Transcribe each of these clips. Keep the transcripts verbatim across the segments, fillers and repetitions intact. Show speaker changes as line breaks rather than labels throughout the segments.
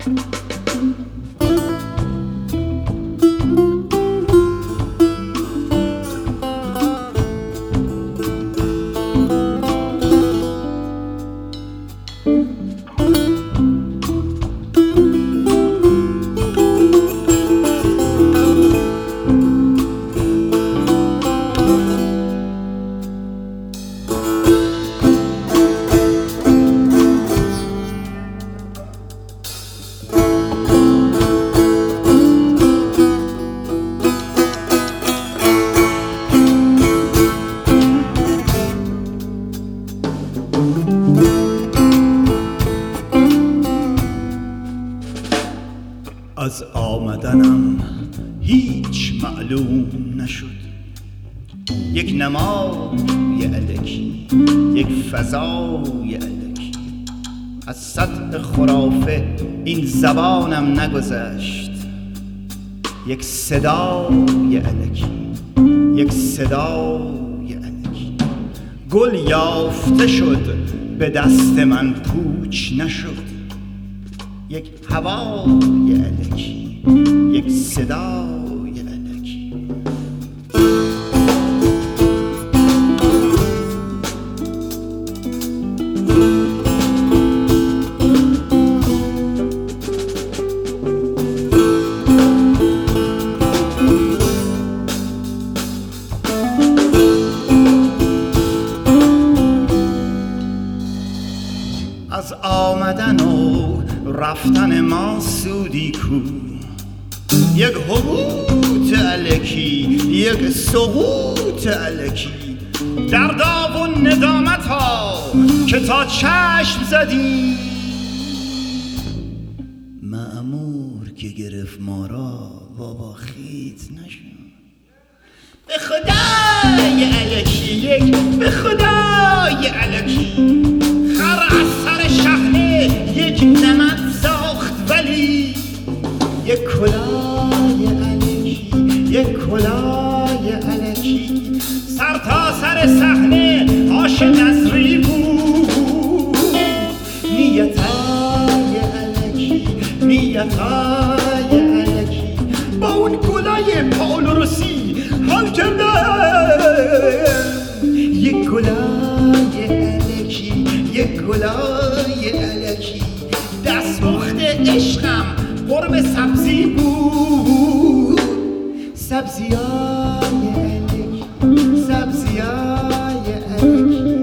از آمدنم هیچ معلوم نشد، یک نمای الکی، یک فضای الکی. از سطح خرافه این زبانم نگذشت، یک صدای الکی، یک صدای الکی. گل یافته شد به دست من پوچ نشد، یک هوای الکی، یک صدای الکی. از آمدن و رفتن ما سودی کو، یک حبوط الکی، یک سقوط الکی. دردا و ندامت ها که تا چشم زدی، مأمور که گرفت ما را بابا خیت نشون. به خدای الکی، یک به خدای الکی. خر از سر شهنه یک نمد ساخت، ولی یک کلاه الکی، یک کلاه الکی. سر تا سر صحنه آش نظری بود، نیتای الکی، نیتای الکی. با اون کلاه پاولو روسی حال کردم، یک کلاه الکی، یک گلای الکی. دستمخت عشقم قرم سبزی بود، سبزیای الکی، سبزیای الکی.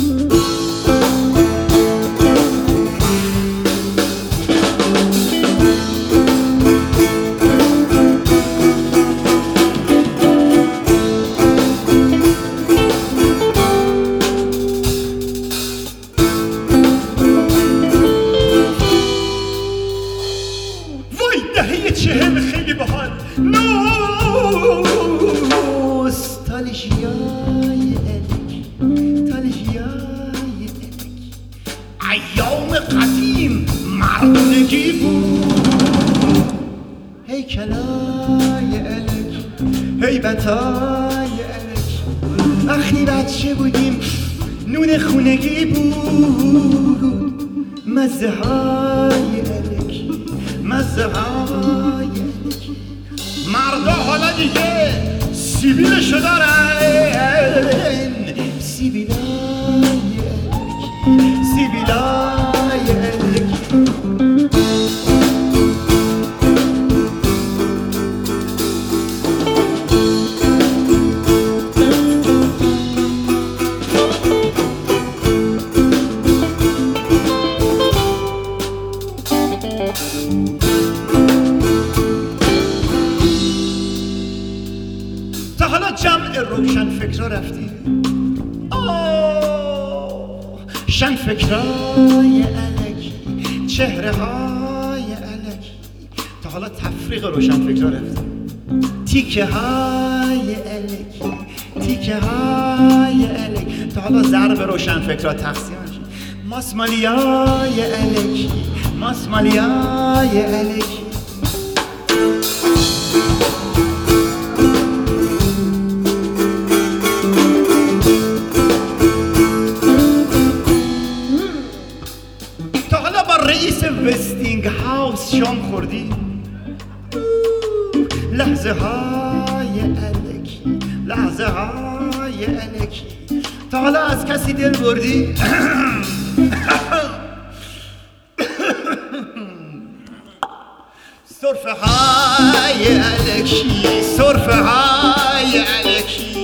چهل خیلی باحال، نوستالژیای الکی، نوستالژیای الکی. ایام قدیم مردونگی بود، هیکلای الکی، هیبتای الکی. وقتی بچه بودیم نون خونگی بود، مزه های الکی، مزه های الکی. مردا حالا دیگه سیبیلشو دارن، سیبیلای الکی، سیبیلای الکی. تا حالا جمع روشن فکرها رفتی؟ آه شن فکرهای الکی، چهره های الکی. تا حالا تفریق روشن فکرها رفتی؟ تیکه های الکی، تیکه های الکی. تا حالا ضرب روشن فکرها تقسیم شد؟ ماسمالیای الکی، ماسمالیای الکی. رئیس وستینگ هاوس شام خوردی؟ لحظه های الکی، لحظه های الکی، تا حالا از کسی دل بردی؟ سرفه های الکی، سرفه های الکی.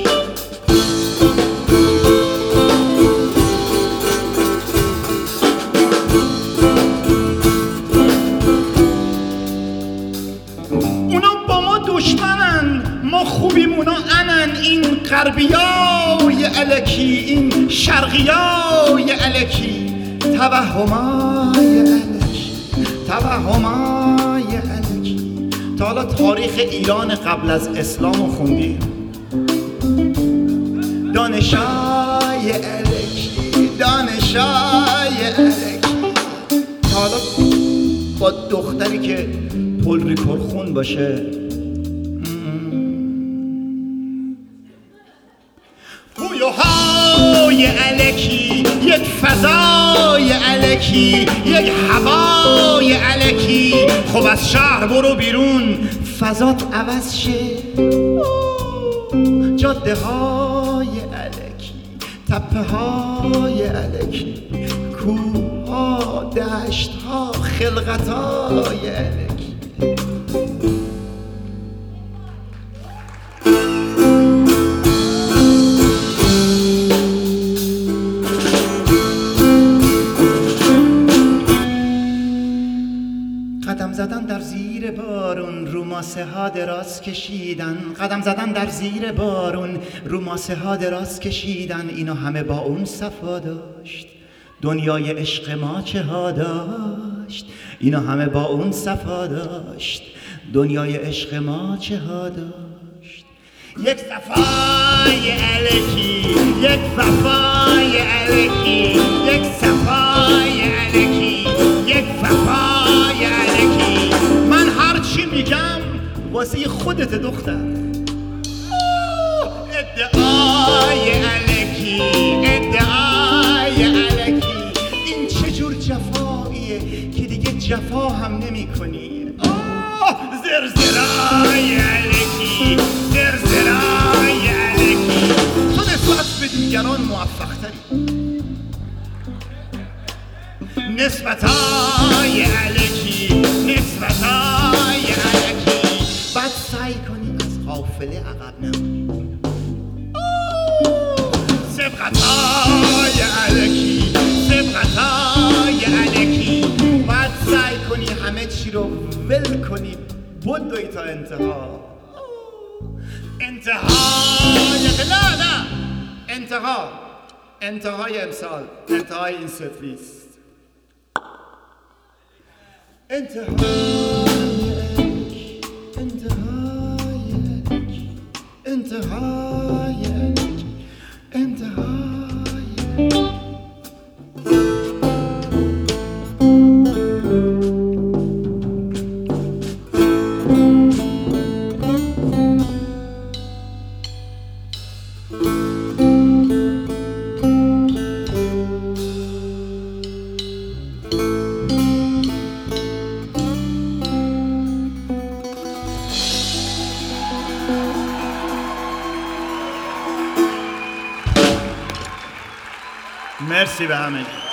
ما خوبیمونا انن، این غربیای الکی، این شرقیای الکی، توهمای الکی، توهمای الکی. تا حالا تاریخ ایران قبل از اسلام خوندی؟ دانشای الکی، دانشای الکی. تا حالا با دختری که پل ریکور خون باشه های الکی، یک فضای الکی، یک هوای الکی. خب از شهر برو بیرون، فضات عوض شه. جاده های الکی، تپه های الکی، کوه ها، دشت ها، خلقت های الکی. قدم زدن در زیر بارون، رو ماسه ها دراز کشیدن. قدم زدن در زیر بارون، رو ماسه ها دراز کشیدن. اینو همه با اون صفا داشت، دنیای عشق ما چه ها داشت. اینو همه با اون صفا داشت، دنیای عشق ما چه ها داشت. یک صفای الکی، یک صفای الکی، یک صفای الکی، یک صفای الکی. من هر چی میگم واسه خودت دختر. ادعای الکی، ادعای الکی. این چه جور جفاییه که دیگه جفا هم نمی کنی؟ زرزرای الکی، زرزرای الکی. تو نسبت به دیگران موفق تری. نسبتای الکی، نسبتای الکی. بعد سعی کنی از قافله عقب نمونی. سبقتای الکی، سبقتای الکی. بعد سعی کنی همه چی رو ول کنی، بدوی تا انتها. انتهای نه نه انتها، انتهای امسال، انتهای این ستلیست. انتهای الکی، انتهای الکی، انتهای الکی، انتهای الکی. مرسی به همگی.